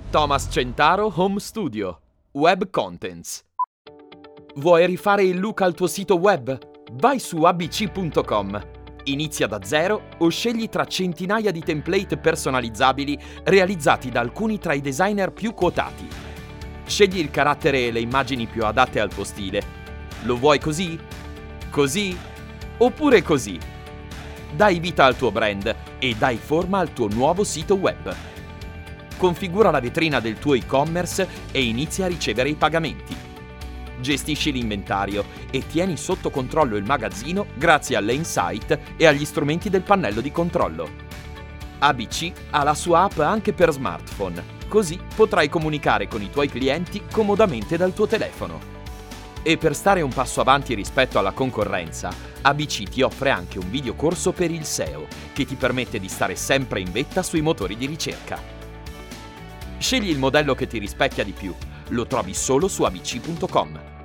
Thomas Centaro Home Studio. Web Contents. Vuoi rifare il look al tuo sito web? Vai su abc.com. Inizia da zero o scegli tra centinaia di template personalizzabili realizzati da alcuni tra i designer più quotati. Scegli il carattere e le immagini più adatte al tuo stile. Lo vuoi così? Così? Oppure così? Dai vita al tuo brand e dai forma al tuo nuovo sito web. Configura la vetrina del tuo e-commerce e inizia a ricevere i pagamenti. Gestisci l'inventario e tieni sotto controllo il magazzino grazie alle insight e agli strumenti del pannello di controllo. ABC ha la sua app anche per smartphone, così potrai comunicare con i tuoi clienti comodamente dal tuo telefono. E per stare un passo avanti rispetto alla concorrenza, ABC ti offre anche un videocorso per il SEO che ti permette di stare sempre in vetta sui motori di ricerca. Scegli il modello che ti rispecchia di più. Lo trovi solo su abc.com.